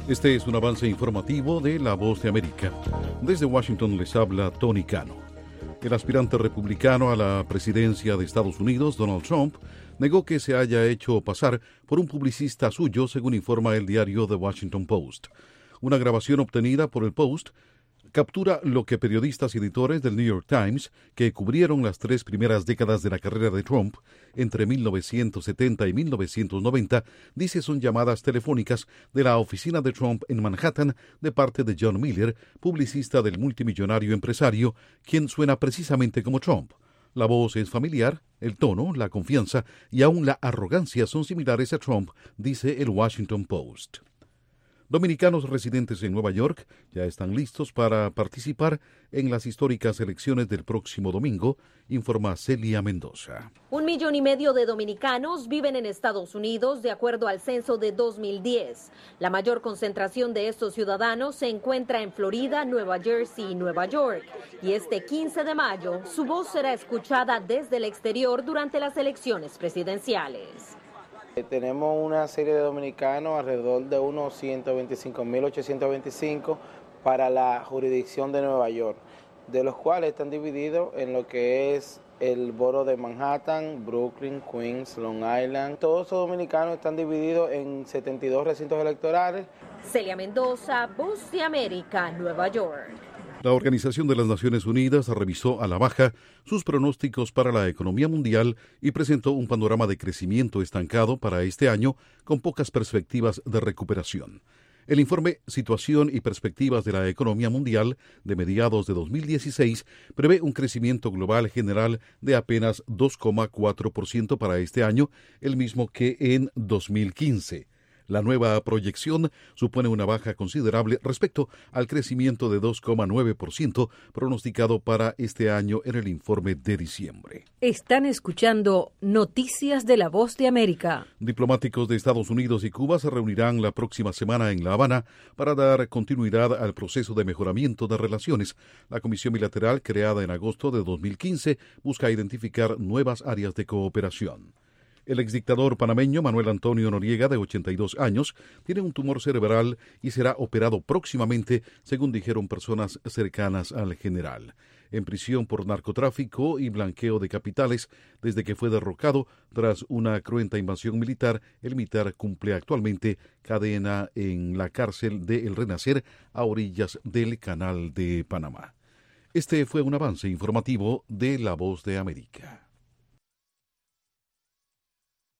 Este es un avance informativo de La Voz de América. Desde Washington les habla Tony Cano. El aspirante republicano a la presidencia de Estados Unidos, Donald Trump, negó que se haya hecho pasar por un publicista suyo, según informa el diario The Washington Post. Una grabación obtenida por el Post captura lo que periodistas y editores del New York Times, que cubrieron las 3 primeras décadas de la carrera de Trump, entre 1970 y 1990, dice son llamadas telefónicas de la oficina de Trump en Manhattan de parte de John Miller, publicista del multimillonario empresario, quien suena precisamente como Trump. La voz es familiar, el tono, la confianza y aún la arrogancia son similares a Trump, dice el Washington Post. Dominicanos residentes en Nueva York ya están listos para participar en las históricas elecciones del próximo domingo, informa Celia Mendoza. 1,5 millones de dominicanos viven en Estados Unidos, de acuerdo al censo de 2010. La mayor concentración de estos ciudadanos se encuentra en Florida, Nueva Jersey y Nueva York. Y este 15 de mayo, su voz será escuchada desde el exterior durante las elecciones presidenciales. Tenemos una serie de dominicanos, alrededor de unos 125.825 para la jurisdicción de Nueva York, de los cuales están divididos en lo que es el borough de Manhattan, Brooklyn, Queens, Long Island. Todos esos dominicanos están divididos en 72 recintos electorales. Celia Mendoza, Voz de América, Nueva York. La Organización de las Naciones Unidas revisó a la baja sus pronósticos para la economía mundial y presentó un panorama de crecimiento estancado para este año con pocas perspectivas de recuperación. El informe Situación y Perspectivas de la Economía Mundial de mediados de 2016 prevé un crecimiento global general de apenas 2,4% para este año, el mismo que en 2015. La nueva proyección supone una baja considerable respecto al crecimiento de 2,9% pronosticado para este año en el informe de diciembre. Están escuchando Noticias de la Voz de América. Diplomáticos de Estados Unidos y Cuba se reunirán la próxima semana en La Habana para dar continuidad al proceso de mejoramiento de relaciones. La comisión bilateral, creada en agosto de 2015, busca identificar nuevas áreas de cooperación. El exdictador panameño Manuel Antonio Noriega, de 82 años, tiene un tumor cerebral y será operado próximamente, según dijeron personas cercanas al general. En prisión por narcotráfico y blanqueo de capitales, desde que fue derrocado tras una cruenta invasión militar, el militar cumple actualmente cadena en la cárcel de El Renacer, a orillas del Canal de Panamá. Este fue un avance informativo de La Voz de América.